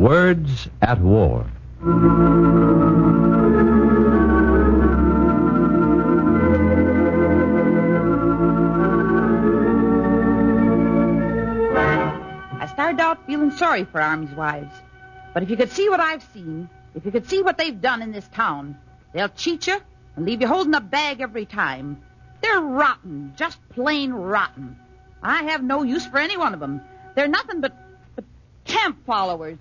Words at War. I started out feeling sorry for Army's wives. But if you could see what I've seen, if you could see what they've done in this town, they'll cheat you and leave you holding a bag every time. They're rotten, just plain rotten. I have no use for any one of them. They're nothing but camp followers.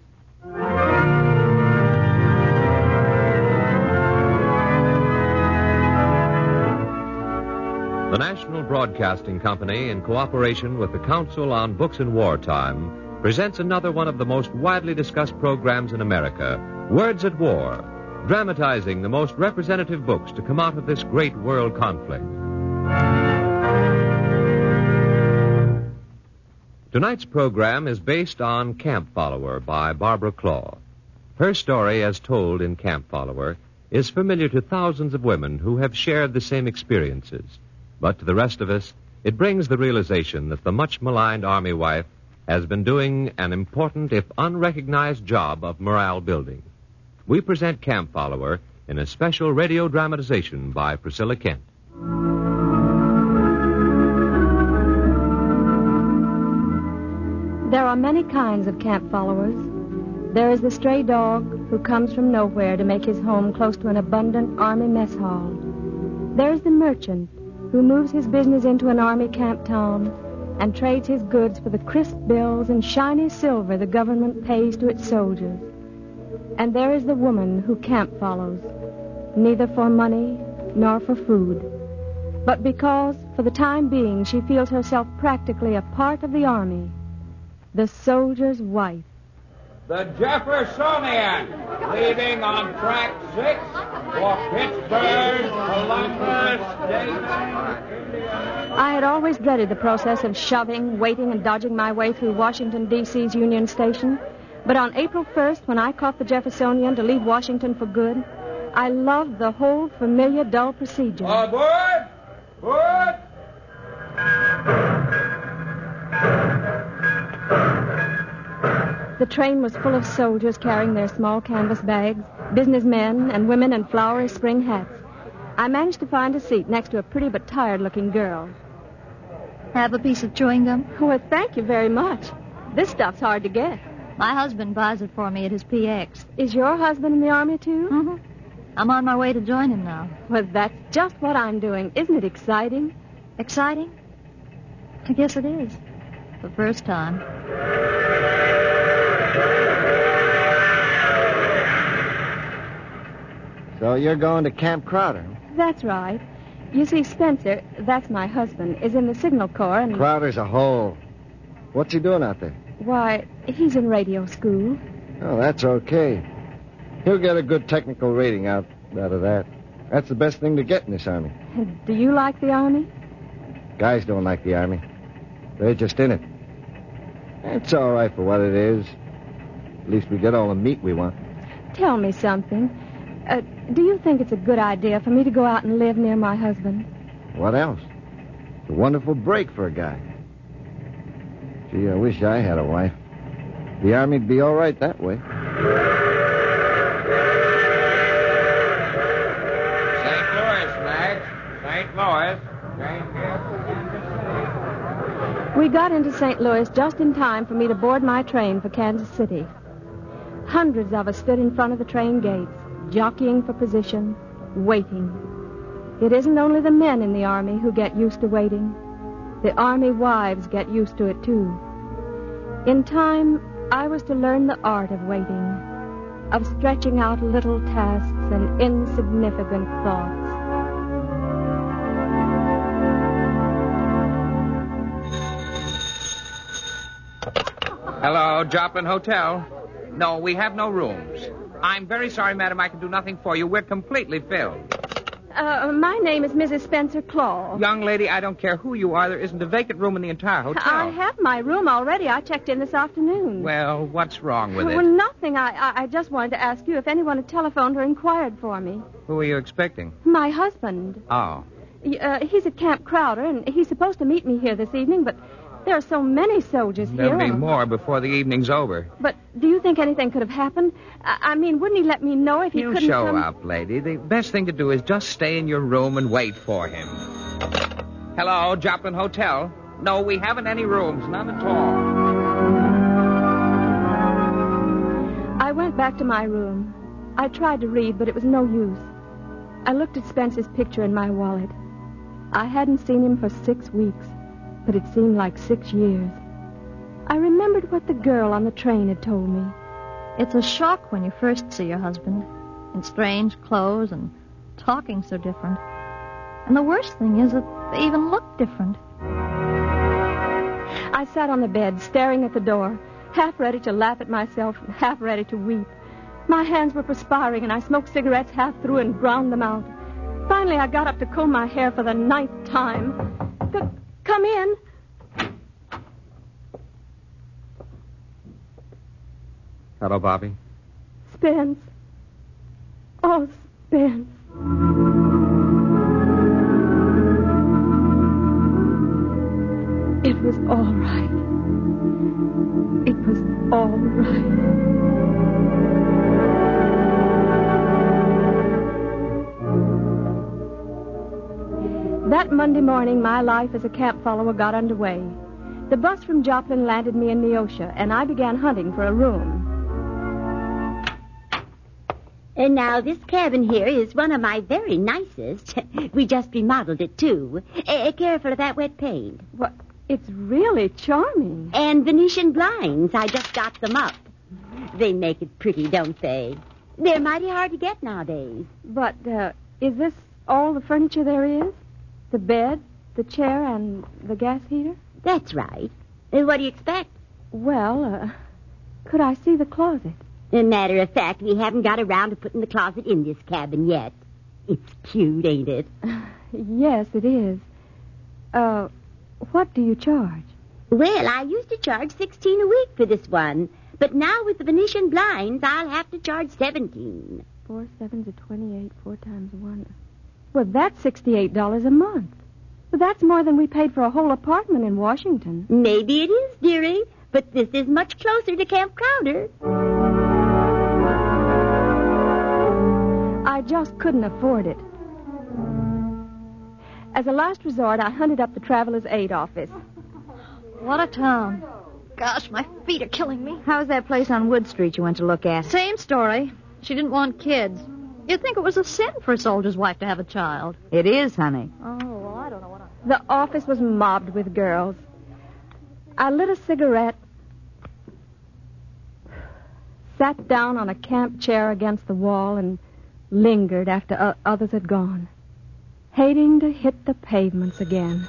The National Broadcasting Company, in cooperation with the Council on Books in Wartime, presents another one of the most widely discussed programs in America, Words at War, dramatizing the most representative books to come out of this great world conflict. Tonight's program is based on Camp Follower by Barbara Claw. Her story, as told in Camp Follower, is familiar to thousands of women who have shared the same experiences. But to the rest of us, it brings the realization that the much-maligned Army wife has been doing an important, if unrecognized, job of morale building. We present Camp Follower in a special radio dramatization by Priscilla Kent. There are many kinds of camp followers. There is the stray dog who comes from nowhere to make his home close to an abundant Army mess hall. There is the merchant who moves his business into an Army camp town and trades his goods for the crisp bills and shiny silver the government pays to its soldiers. And there is the woman who camp follows, neither for money nor for food, but because, for the time being, she feels herself practically a part of the Army, the soldier's wife. The Jeffersonian, leaving on track 6 for Pittsburgh, Columbus, I had always dreaded the process of shoving, waiting, and dodging my way through Washington, D.C.'s Union Station. But on April 1st, when I caught the Jeffersonian to leave Washington for good, I loved the whole familiar, dull procedure. Aboard! Aboard! The train was full of soldiers carrying their small canvas bags, businessmen and women in flowery spring hats. I managed to find a seat next to a pretty but tired-looking girl. Have a piece of chewing gum? Well, thank you very much. This stuff's hard to get. My husband buys it for me at his PX. Is your husband in the Army, too? Mm-hmm. I'm on my way to join him now. Well, that's just what I'm doing. Isn't it exciting? Exciting? I guess it is. The first time. So you're going to Camp Crowder? That's right. You see, Spencer, that's my husband, is in the Signal Corps and... Crowder's a hole. What's he doing out there? Why, he's in radio school. Oh, that's okay. He'll get a good technical rating out of that. That's the best thing to get in this Army. Do you like the Army? Guys don't like the Army. They're just in it. It's all right for what it is. At least we get all the meat we want. Tell me something. Do you think it's a good idea for me to go out and live near my husband? What else? It's a wonderful break for a guy. Gee, I wish I had a wife. The Army'd be all right that way. St. Louis, Max. St. Louis. We got into St. Louis just in time for me to board my train for Kansas City. Hundreds of us stood in front of the train gates, jockeying for position, waiting. It isn't only the men in the Army who get used to waiting. The Army wives get used to it, too. In time, I was to learn the art of waiting, of stretching out little tasks and insignificant thoughts. Hello, Joplin Hotel. No, we have no rooms. I'm very sorry, madam, I can do nothing for you. We're completely filled. My name is Mrs. Spencer Claw. Young lady, I don't care who you are. There isn't a vacant room in the entire hotel. I have my room already. I checked in this afternoon. Well, what's wrong with it? Well, nothing. I just wanted to ask you if anyone had telephoned or inquired for me. Who are you expecting? My husband. Oh. He's at Camp Crowder, and he's supposed to meet me here this evening, but There are so many soldiers here. There'll be more before the evening's over. But do you think anything could have happened? I mean, wouldn't he let me know if he He'll couldn't show come? up, lady. The best thing to do is just stay in your room and wait for him. Hello, Joplin Hotel. No, we haven't any rooms. None at all. I went back to my room. I tried to read, but it was no use. I looked at Spencer's picture in my wallet. I hadn't seen him for 6 weeks, but it seemed like 6 years. I remembered what the girl on the train had told me. It's a shock when you first see your husband, in strange clothes and talking so different. And the worst thing is that they even look different. I sat on the bed, staring at the door, half ready to laugh at myself and half ready to weep. My hands were perspiring, and I smoked cigarettes half through and ground them out. Finally, I got up to comb my hair for the 9th time. Come in. Hello, Bobby. Spence. Oh, Spence. It was all right. It was all right. That Monday morning, my life as a camp follower got underway. The bus from Joplin landed me in Neosho, and I began hunting for a room. And now, this cabin here is one of my very nicest. We just remodeled it, too. Careful of that wet paint. What? It's really charming. And Venetian blinds. I just got them up. They make it pretty, don't they? They're mighty hard to get nowadays. But, is this all the furniture there is? The bed, the chair, and the gas heater? That's right. What do you expect? Well, could I see the closet? As a matter of fact, we haven't got around to putting the closet in this cabin yet. It's cute, ain't it? Yes, it is. What do you charge? Well, I used to charge $16 a week for this one. But now with the Venetian blinds, I'll have to charge $17. 4 7s are 28, 4 times 1. Well, that's $68 a month. Well, that's more than we paid for a whole apartment in Washington. Maybe it is, dearie, but this is much closer to Camp Crowder. I just couldn't afford it. As a last resort, I hunted up the Traveler's Aid office. What a town. Gosh, my feet are killing me. How's that place on Wood Street you went to look at? Same story. She didn't want kids. You'd think it was a sin for a soldier's wife to have a child. It is, honey. Oh, well, I don't know what The office was mobbed with girls. I lit a cigarette, sat down on a camp chair against the wall, and lingered after others had gone, hating to hit the pavements again.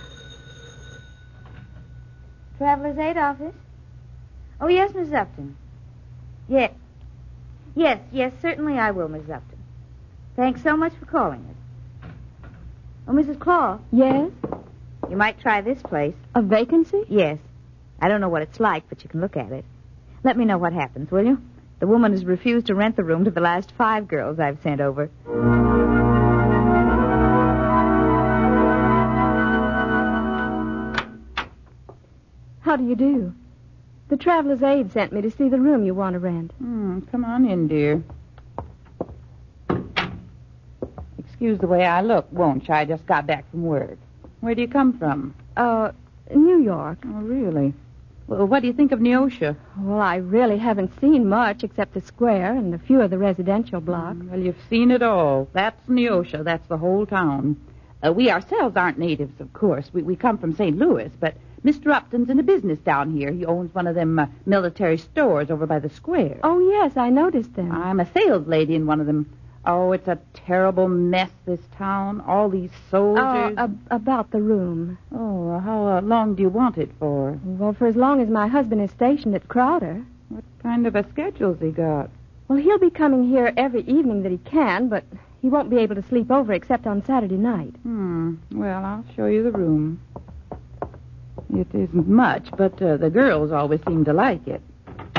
Traveler's Aid office? Oh, yes, Miss Upton. Yes, certainly I will, Miss Upton. Thanks so much for calling us. Oh, Mrs. Claw. Yes? You might try this place. A vacancy? Yes. I don't know what it's like, but you can look at it. Let me know what happens, will you? The woman has refused to rent the room to the last 5 girls I've sent over. How do you do? The Traveler's Aid sent me to see the room you want to rent. Come on in, dear. Excuse the way I look, won't you? I just got back from work. Where do you come from? New York. Oh, really? Well, what do you think of Neosho? Well, I really haven't seen much except the square and a few of the residential blocks. Well, you've seen it all. That's Neosho. That's the whole town. We ourselves aren't natives, of course. We come from St. Louis, but Mr. Upton's in a business down here. He owns one of them military stores over by the square. Oh, yes, I noticed them. I'm a sales lady in one of them. Oh, it's a terrible mess, this town. All these soldiers. About the room. Oh, how long do you want it for? Well, for as long as my husband is stationed at Crowder. What kind of a schedule's he got? Well, he'll be coming here every evening that he can, but he won't be able to sleep over except on Saturday night. Well, I'll show you the room. It isn't much, but the girls always seem to like it.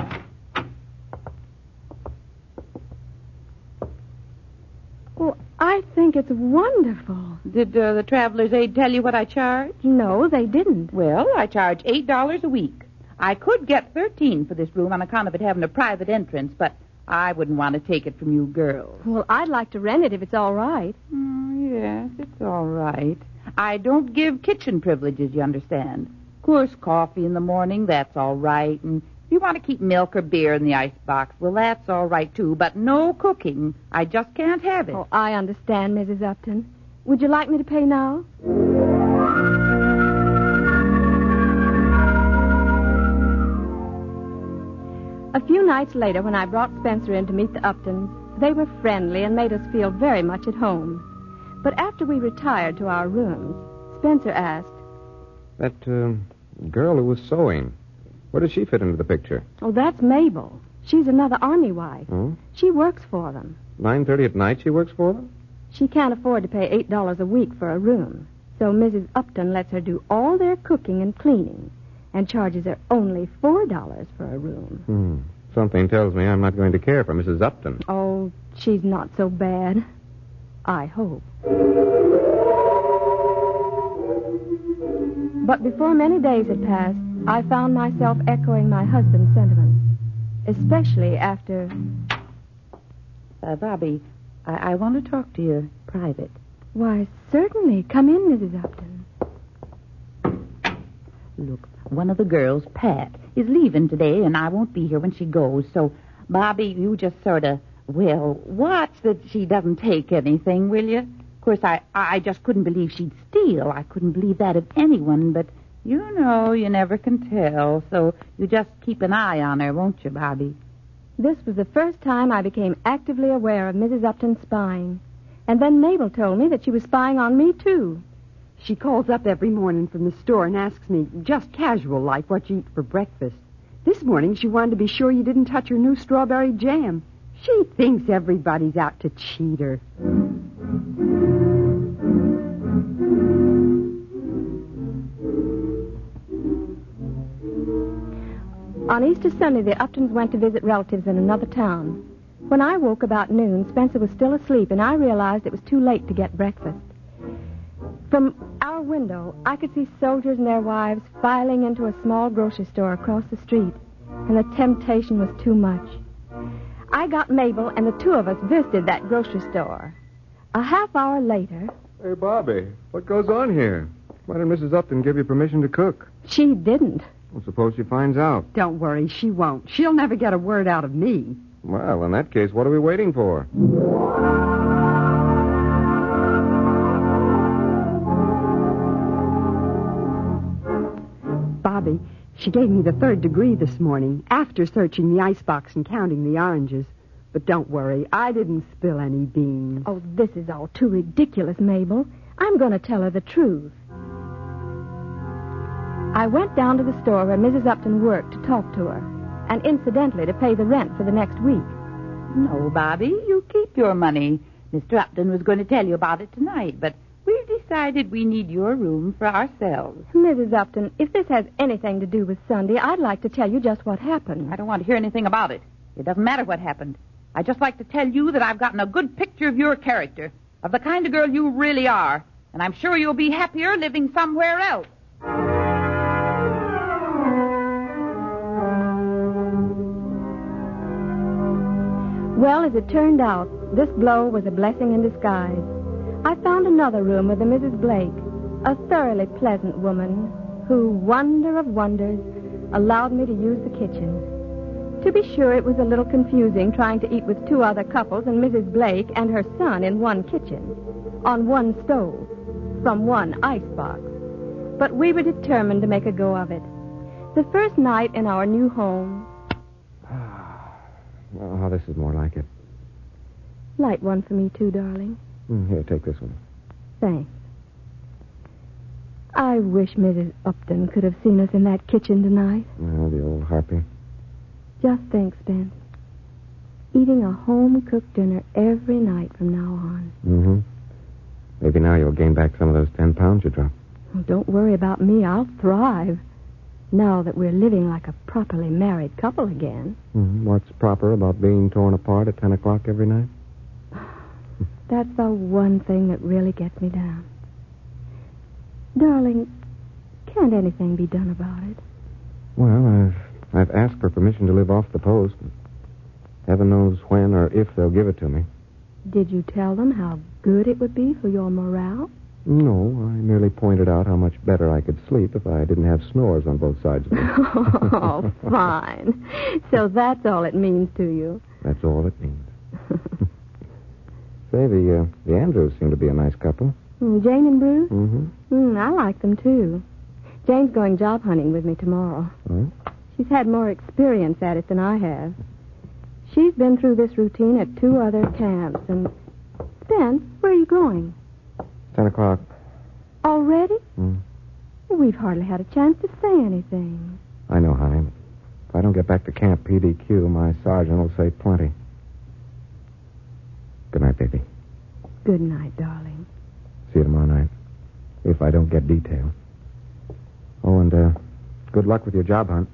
Well, I I think it's wonderful. Did the traveler's aid tell you what I charge? No, they didn't. Well, I charge $8 a week. I could get $13 for this room on account of it having a private entrance, but I wouldn't want to take it from you girls. Well, I'd like to rent it if it's all right. Yes, it's all right. I don't give kitchen privileges, you understand. Of course, coffee in the morning, that's all right. And if you want to keep milk or beer in the icebox, well, that's all right, too. But no cooking. I just can't have it. Oh, I understand, Mrs. Upton. Would you like me to pay now? A few nights later, when I brought Spencer in to meet the Uptons, they were friendly and made us feel very much at home. But after we retired to our rooms, Spencer asked, That girl who was sewing, where does she fit into the picture? Oh, that's Mabel. She's another Army wife. Oh? She works for them. 9:30 at night she works for them? She can't afford to pay $8 a week for a room, so Mrs. Upton lets her do all their cooking and cleaning and charges her only $4 for a room. Something tells me I'm not going to care for Mrs. Upton. Oh, she's not so bad. I hope. But before many days had passed, I found myself echoing my husband's sentiments, especially after... Bobby, I want to talk to you private. Why, certainly. Come in, Mrs. Upton. Look, one of the girls, Pat, is leaving today, and I won't be here when she goes. So, Bobby, you just sort of, watch that she doesn't take anything, will you? Of course, I just couldn't believe she'd steal. I couldn't believe that of anyone, but you know, you never can tell. So you just keep an eye on her, won't you, Bobby? This was the first time I became actively aware of Mrs. Upton's spying. And then Mabel told me that she was spying on me, too. She calls up every morning from the store and asks me, just casual like, what you eat for breakfast. This morning she wanted to be sure you didn't touch her new strawberry jam. She thinks everybody's out to cheat her. On Easter Sunday, the Uptons went to visit relatives in another town. When I woke about noon, Spencer was still asleep, and I realized it was too late to get breakfast. From our window, I could see soldiers and their wives filing into a small grocery store across the street, and the temptation was too much. I got Mabel, and the two of us visited that grocery store. A half hour later... Hey, Bobby, what goes on here? Why did Mrs. Upton give you permission to cook? She didn't. Well, suppose she finds out. Don't worry, she won't. She'll never get a word out of me. Well, in that case, what are we waiting for? Bobby, she gave me the 3rd degree this morning, after searching the icebox and counting the oranges. But don't worry, I didn't spill any beans. Oh, this is all too ridiculous, Mabel. I'm going to tell her the truth. I went down to the store where Mrs. Upton worked to talk to her, and incidentally to pay the rent for the next week. No, Bobby, you keep your money. Mr. Upton was going to tell you about it tonight, but we've decided we need your room for ourselves. Mrs. Upton, if this has anything to do with Sunday, I'd like to tell you just what happened. I don't want to hear anything about it. It doesn't matter what happened. I'd just like to tell you that I've gotten a good picture of your character, of the kind of girl you really are, and I'm sure you'll be happier living somewhere else. Well, as it turned out, this blow was a blessing in disguise. I found another room with a Mrs. Blake, a thoroughly pleasant woman who, wonder of wonders, allowed me to use the kitchen. To be sure, it was a little confusing trying to eat with two other couples and Mrs. Blake and her son in one kitchen, on one stove, from one icebox. But we were determined to make a go of it. The first night in our new home... Oh, this is more like it. Light one for me, too, darling. Here, take this one. Thanks. I wish Mrs. Upton could have seen us in that kitchen tonight. Oh, the old harpy. Just think, Spence. Eating a home-cooked dinner every night from now on. Mm-hmm. Maybe now you'll gain back some of those 10 pounds you dropped. Oh, don't worry about me. I'll thrive. Now that we're living like a properly married couple again. What's proper about being torn apart at 10 o'clock every night? That's the one thing that really gets me down. Darling, can't anything be done about it? Well, I've asked for permission to live off the post. Heaven knows when or if they'll give it to me. Did you tell them how good it would be for your morale? No, I merely pointed out how much better I could sleep if I didn't have snores on both sides of me. Oh, fine. So that's all it means to you. That's all it means. Say, the Andrews seem to be a nice couple. Jane and Bruce? Mm-hmm. I like them, too. Jane's going job hunting with me tomorrow. Oh? She's had more experience at it than I have. She's been through this routine at 2 other camps, and... Spence, where are you going? 10 o'clock. Already? Mm. We've hardly had a chance to say anything. I know, honey. If I don't get back to Camp PDQ, my sergeant will say plenty. Good night, baby. Good night, darling. See you tomorrow night. If I don't get detail. Oh, and good luck with your job hunt.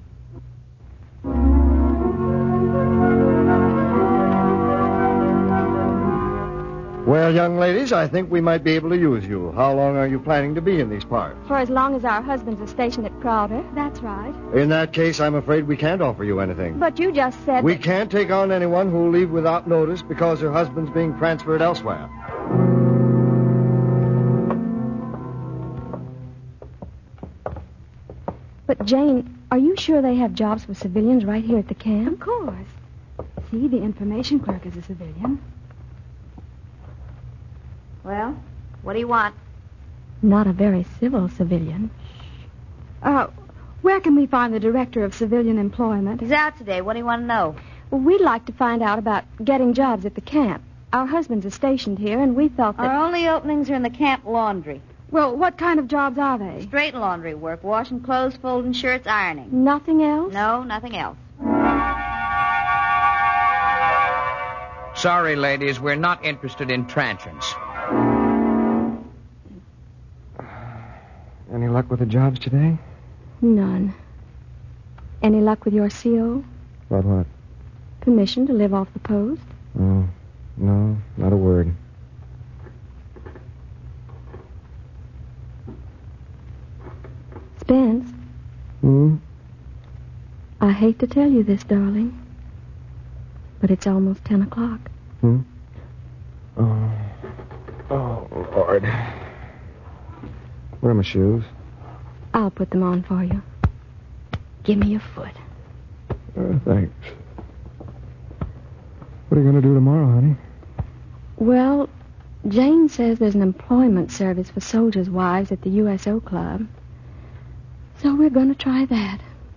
Well, young ladies, I think we might be able to use you. How long are you planning to be in these parts? For as long as our husbands are stationed at Crowder. That's right. In that case, I'm afraid we can't offer you anything. But you just said... We can't take on anyone who'll leave without notice because her husband's being transferred elsewhere. But, Jane, are you sure they have jobs for civilians right here at the camp? Of course. See, the information clerk is a civilian. Well, what do you want? Not a very civil civilian. Where can we find the director of civilian employment? He's out today. What do you want to know? Well, we'd like to find out about getting jobs at the camp. Our husbands are stationed here, and we felt that... Our only openings are in the camp laundry. Well, what kind of jobs are they? Straight laundry work, washing clothes, folding shirts, ironing. Nothing else? No, nothing else. Sorry, ladies, we're not interested in transients. Any luck with the jobs today? None. Any luck with your CO? What? Permission to live off the post? Oh, no, not a word. Spence? I hate to tell you this, darling, but it's almost 10 o'clock. Oh, Lord. Where are my shoes? I'll put them on for you. Give me your foot. Thanks. What are you going to do tomorrow, honey? Well, Jane says there's an employment service for soldiers' wives at the USO Club. So we're going to try that.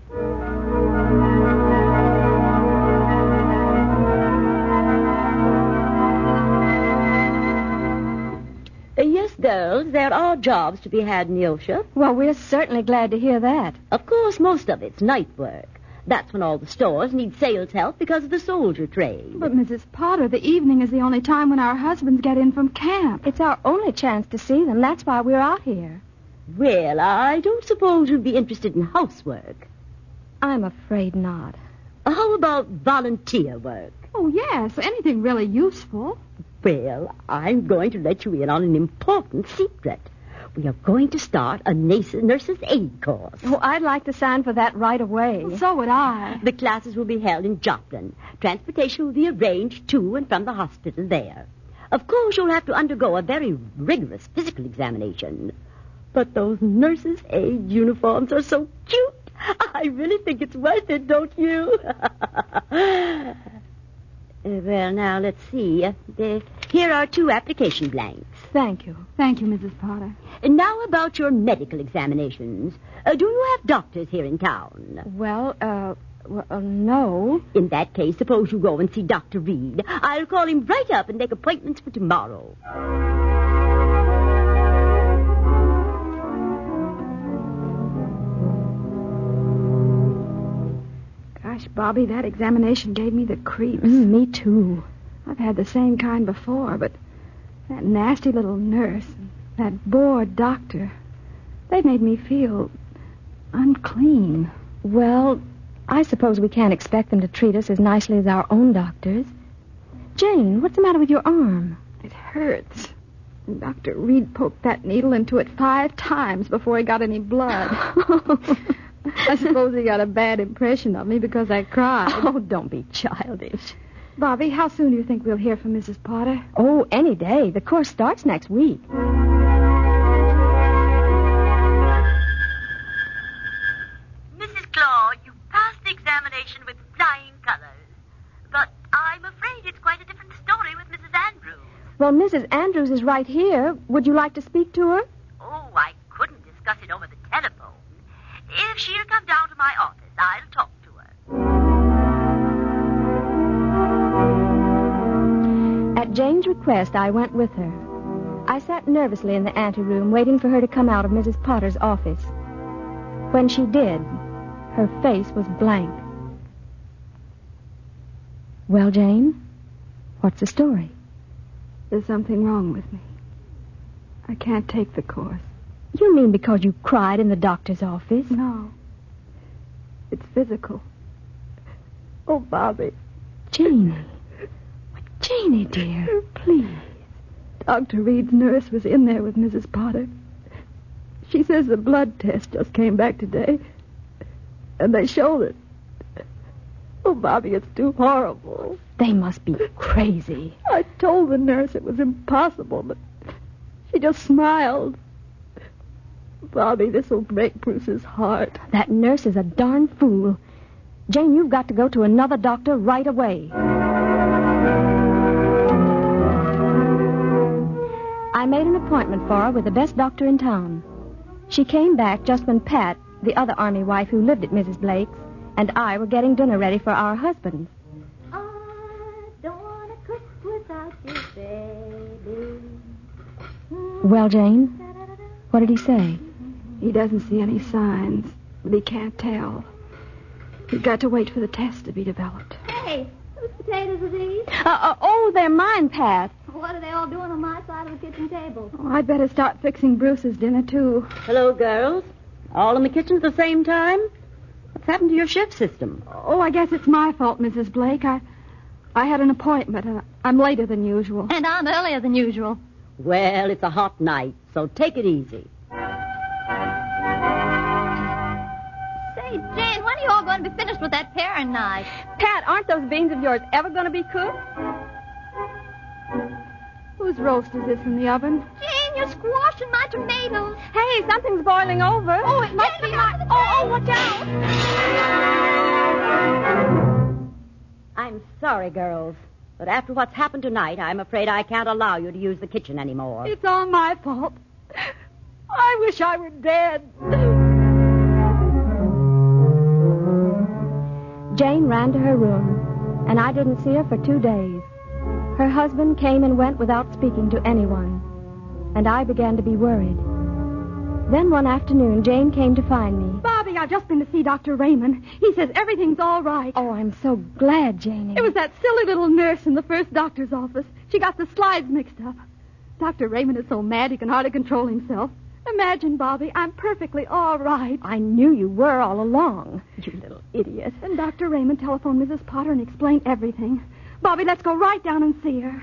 Yes, girls, there are jobs to be had in Neosha. Well, we're certainly glad to hear that. Of course, most of it's night work. That's when all the stores need sales help because of the soldier trade. But, Mrs. Potter, the evening is the only time when our husbands get in from camp. It's our only chance to see them. That's why we're out here. Well, I don't suppose you'd be interested in housework. I'm afraid not. How about volunteer work? Oh, yes, anything really useful. Well, I'm going to let you in on an important secret. We are going to start a nurse's aid course. Oh, I'd like to sign for that right away. Well, so would I. The classes will be held in Joplin. Transportation will be arranged to and from the hospital there. Of course, you'll have to undergo a very rigorous physical examination. But those nurses' aid uniforms are so cute. I really think it's worth it, don't you? Well, now, let's see. Here are 2 application blanks. Thank you. Thank you, Mrs. Potter. And now about your medical examinations. Do you have doctors here in town? Well, no. In that case, suppose you go and see Dr. Reed. I'll call him right up and make appointments for tomorrow. Gosh, Bobby, that examination gave me the creeps. Me too. I've had the same kind before, but that nasty little nurse and that bored doctor, they made me feel unclean. Well, I suppose we can't expect them to treat us as nicely as our own doctors. Jane, what's the matter with your arm? It hurts. hurts. And Dr. Reed poked that needle into it 5 times before he got any blood. I suppose he got a bad impression of me because I cried. Oh, don't be childish. Bobby, how soon do you think we'll hear from Mrs. Potter? Oh, any day. The course starts next week. Mrs. Claw, you passed the examination with flying colors. But I'm afraid it's quite a different story with Mrs. Andrews. Well, Mrs. Andrews is right here. Would you like to speak to her? Oh, I couldn't discuss it over the telephone. If she'll come down to my office, I'll talk to her. At Jane's request, I went with her. I sat nervously in the anteroom, waiting for her to come out of Mrs. Potter's office. When she did, her face was blank. Well, Jane, what's the story? There's something wrong with me. I can't take the course. You mean because you cried in the doctor's office? No. It's physical. Oh, Bobby. Janie. Janie, dear, please. Dr. Reed's nurse was in there with Mrs. Potter. She says the blood test just came back today, and they showed it. Oh, Bobby, it's too horrible. They must be crazy. I told the nurse it was impossible, but she just smiled. Bobby, this will break Bruce's heart. That nurse is a darn fool. Jane, you've got to go to another doctor right away. I made an appointment for her with the best doctor in town. She came back just when Pat, the other Army wife who lived at Mrs. Blake's, and I were getting dinner ready for our husbands. I don't want to cook without you, baby. Well, Jane, what did he say? He doesn't see any signs, but he can't tell. He's got to wait for the test to be developed. Hey, whose potatoes are these? Oh, they're mine, Pat. What are they all doing on my side of the kitchen table? Oh, I'd better start fixing Bruce's dinner, too. Hello, girls. All in the kitchen at the same time? What's happened to your shift system? Oh, I guess it's my fault, Mrs. Blake. I had an appointment. I'm later than usual. And I'm earlier than usual. Well, it's a hot night, so take it easy. Say, Jane, when are you all going to be finished with that paring knife? Pat, aren't those beans of yours ever going to be cooked? Whose roast is this in the oven? Jane, you're squashing my tomatoes. Hey, something's boiling over. Oh, it must be my... Oh, watch out. I'm sorry, girls, but after what's happened tonight, I'm afraid I can't allow you to use the kitchen anymore. It's all my fault. I wish I were dead. Jane ran to her room, and I didn't see her for 2 days. Her husband came and went without speaking to anyone, and I began to be worried. Then one afternoon, Jane came to find me. Bobby, I've just been to see Dr. Raymond. He says everything's all right. Oh, I'm so glad, Janie. It was that silly little nurse in the first doctor's office. She got the slides mixed up. Dr. Raymond is so mad he can hardly control himself. Imagine, Bobby, I'm perfectly all right. I knew you were all along. You little idiot. And Dr. Raymond telephoned Mrs. Potter and explained everything. Bobby, let's go right down and see her.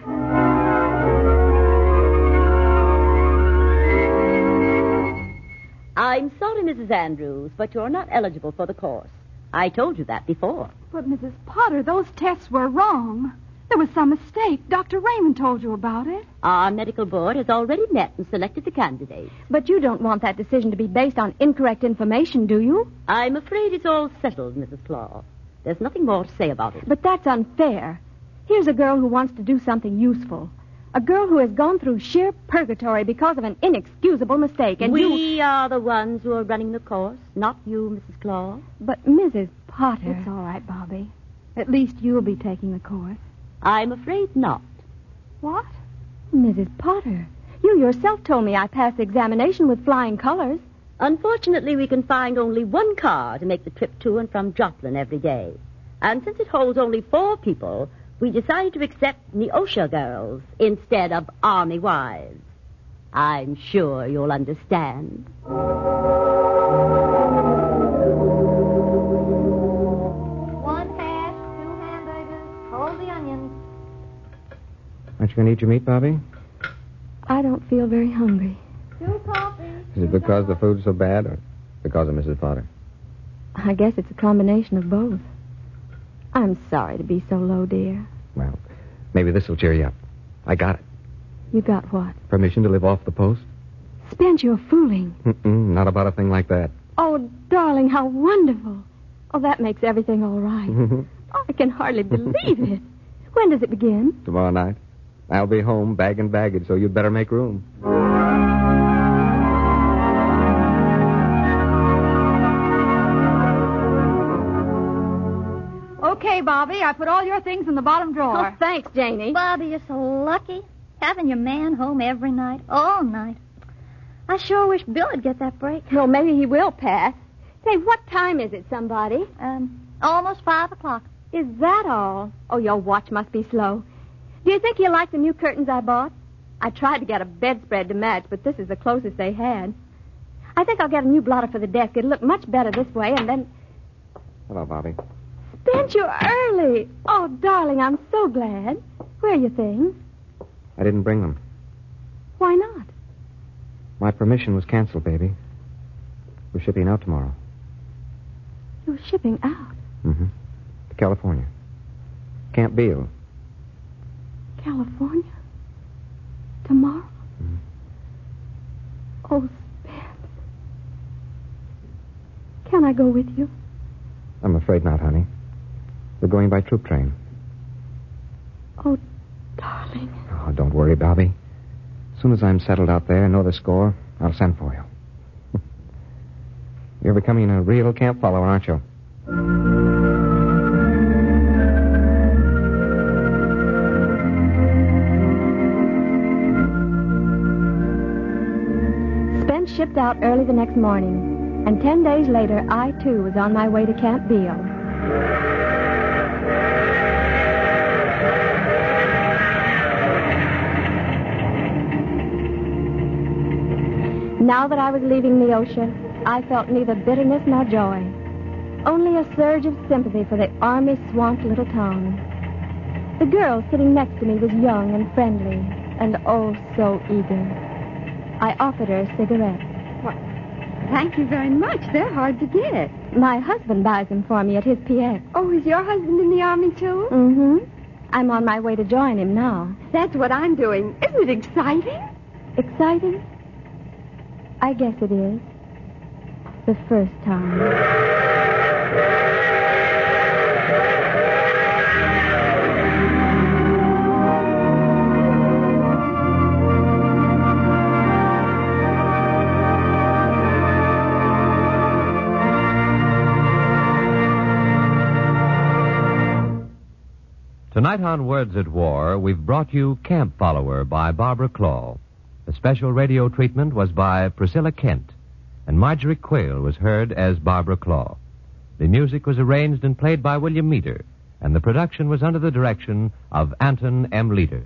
I'm sorry, Mrs. Andrews, but you're not eligible for the course. I told you that before. But, Mrs. Potter, those tests were wrong. There was some mistake. Dr. Raymond told you about it. Our medical board has already met and selected the candidates. But you don't want that decision to be based on incorrect information, do you? I'm afraid it's all settled, Mrs. Claw. There's nothing more to say about it. But that's unfair. Here's a girl who wants to do something useful. A girl who has gone through sheer purgatory because of an inexcusable mistake, and we are the ones who are running the course, not you, Mrs. Claw. But Mrs. Potter... It's all right, Bobby. At least you'll be taking the course. I'm afraid not. What? Mrs. Potter, you yourself told me I passed the examination with flying colors. Unfortunately, we can find only one car to make the trip to and from Joplin every day. And since it holds only 4 people, we decided to accept Neosha girls instead of Army wives. I'm sure you'll understand. Hold the onions. Aren't you going to eat your meat, Bobby? I don't feel very hungry. 2 coffees. Is it because the food's so bad or because of Mrs. Potter? I guess it's a combination of both. I'm sorry to be so low, dear. Well, maybe this will cheer you up. I got it. You got what? Permission to live off the post? Spence, you're fooling. Not about a thing like that. Oh, darling, how wonderful. Oh, that makes everything all right. Oh, I can hardly believe it. When does it begin? Tomorrow night. I'll be home, bag and baggage, so you'd better make room. Okay, Bobby, I put all your things in the bottom drawer. Oh, thanks, Janie. Bobby, you're so lucky. Having your man home every night, all night. I sure wish Bill would get that break. Well, maybe he will, Pat. Say, what time is it, somebody? Almost 5 o'clock. Is that all? Oh, your watch must be slow. Do you think you'll like the new curtains I bought? I tried to get a bedspread to match, but this is the closest they had. I think I'll get a new blotter for the desk. It'll look much better this way, and then... Hello, Bobby. Spence, you're early. Oh, darling, I'm so glad. Where are your things? I didn't bring them. Why not? My permission was canceled, baby. We're shipping out tomorrow. You're shipping out? Mm-hmm. To California. Camp Beale. California? Tomorrow? Mm-hmm. Oh, Spence. Can I go with you? I'm afraid not, honey. We're going by troop train. Oh, darling. Oh, don't worry, Bobby. As soon as I'm settled out there and know the score, I'll send for you. You're becoming a real camp follower, aren't you? Spence shipped out early the next morning, and 10 days later, I, too, was on my way to Camp Beale. Now that I was leaving Neosha, I felt neither bitterness nor joy. Only a surge of sympathy for the army-swamped little town. The girl sitting next to me was young and friendly, and oh, so eager. I offered her a cigarette. What? Thank you very much. They're hard to get. My husband buys them for me at his PX. Oh, is your husband in the Army, too? Mm-hmm. I'm on my way to join him now. That's what I'm doing. Isn't it exciting? Exciting? I guess it is. The first time. Tonight on Words at War, we've brought you Camp Follower by Barbara Claw. The special radio treatment was by Priscilla Kent, and Marjorie Quayle was heard as Barbara Claw. The music was arranged and played by William Meader, and the production was under the direction of Anton M. Leader.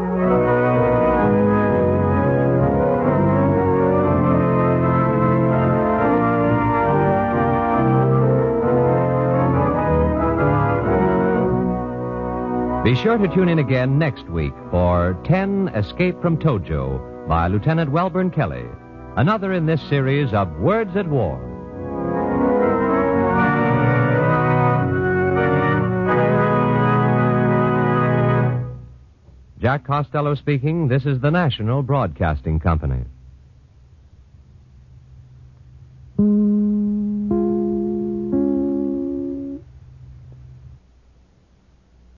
Be sure to tune in again next week for 10 Escape from Tojo by Lieutenant Welburn Kelly, another in this series of Words at War. Jack Costello speaking. This is the National Broadcasting Company.